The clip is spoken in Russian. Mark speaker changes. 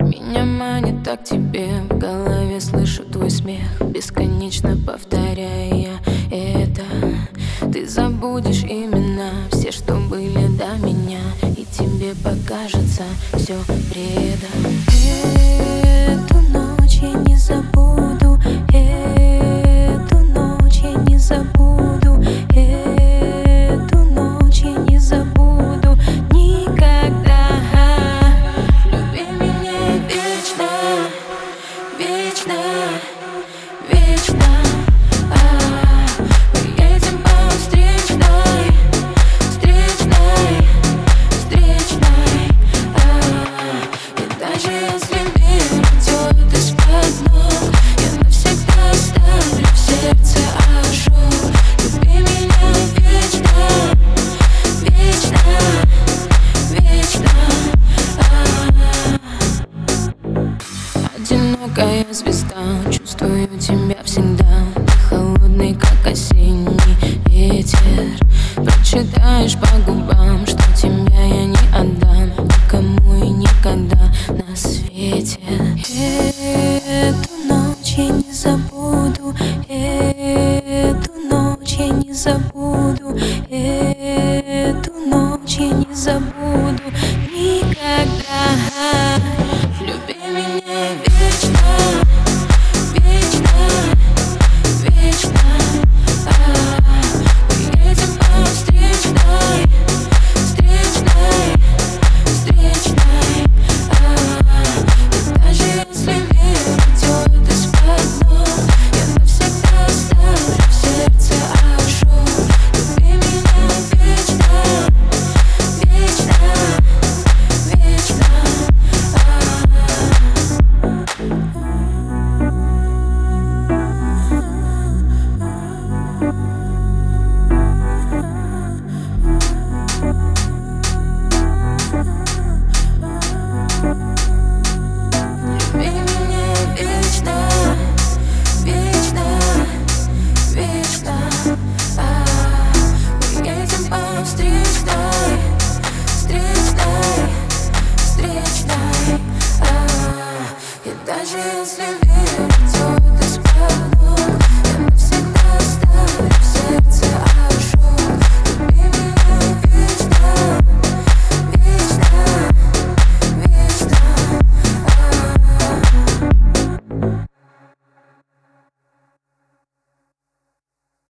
Speaker 1: Меня манит так тебе, в голове слышу твой смех, бесконечно повторяя это. Ты забудешь имена, все, что были до меня, и тебе покажется все бредом. Эту ночь я не забуду, эту ночь я не забуду, эту ночь я не забуду никогда. Люби меня вечно, вечно, вечно. Мы едем по встречной, встречной, встречной. И даже если мир идет из-под ног, я навсегда оставлю в сердце ожог. Люби меня вечно, вечно, вечно. Одинокая звезда, чувствую тебя всегда. Ты холодный, как осенний ветер. Прочитаешь по губам, что тебя я не отдам никому и никогда на свете. Эту ночь я не забуду, эту ночь я не забуду, эту ночь я не забуду никогда.